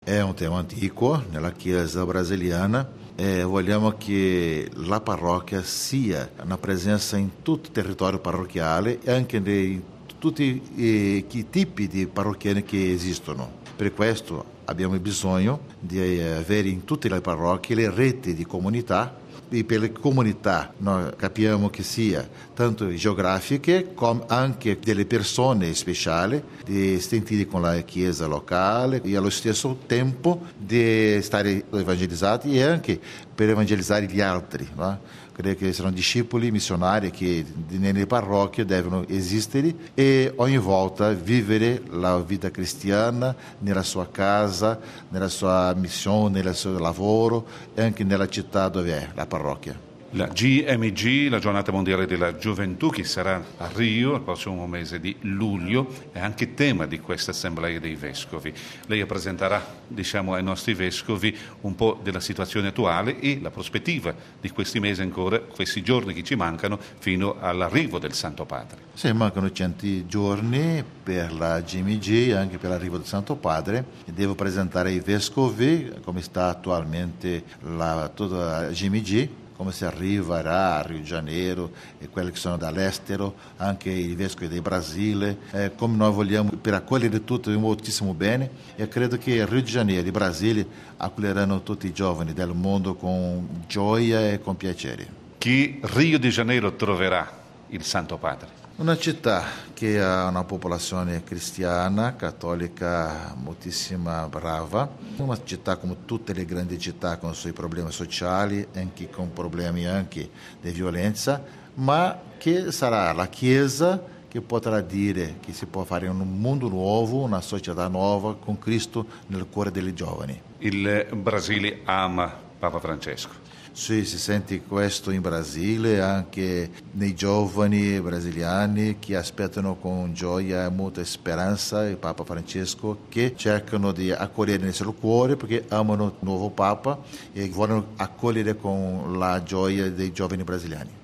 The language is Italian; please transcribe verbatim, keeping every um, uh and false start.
È un tema antico nella Chiesa brasiliana. Eh, vogliamo che la parrocchia sia una presenza in tutto il territorio parrocchiale e anche in tutti eh, i tipi di parrocchiani che esistono. Per questo abbiamo bisogno di avere in tutte le parrocchie le reti di comunità e per le comunità noi capiamo che sia tanto geografiche come anche delle persone speciali di sentire con la chiesa locale e allo stesso tempo di stare evangelizzati e anche per evangelizzare gli altri, no? Credo che siano discepoli missionari che nelle parrocchie devono esistere e ogni volta vivere la vita cristiana nella sua casa, nella sua missione, nel suo lavoro e anche nella città dove è la parrocchia. La G M G, la giornata mondiale della gioventù, che sarà a Rio il prossimo mese di luglio, è anche tema di questa assemblea dei vescovi. Lei presenterà, diciamo, ai nostri vescovi un po' della situazione attuale e la prospettiva di questi mesi ancora, questi giorni che ci mancano fino all'arrivo del Santo Padre. Sì, mancano cento giorni per la G M G e anche per l'arrivo del Santo Padre. Devo presentare ai vescovi come sta attualmente la, tutta la G M G, come si arriverà a Rio de Janeiro e quelli che sono dall'estero, anche i vescovi del Brasile, eh, come noi vogliamo per accogliere tutto moltissimo bene e credo che Rio de Janeiro e Brasile accoglieranno tutti i giovani del mondo con gioia e con piacere. Chi Rio de Janeiro troverà il Santo Padre? Una città che ha una popolazione cristiana, cattolica, moltissima brava, una città come tutte le grandi città con i suoi problemi sociali, anche con problemi anche di violenza, ma che sarà la Chiesa che potrà dire che si può fare un mondo nuovo, una società nuova con Cristo nel cuore dei giovani. Il Brasile ama Papa Francesco. Sì, si sente questo in Brasile, anche nei giovani brasiliani che aspettano con gioia e molta speranza il Papa Francesco, che cercano di accogliere nel loro cuore perché amano il nuovo Papa e vogliono accogliere con la gioia dei giovani brasiliani.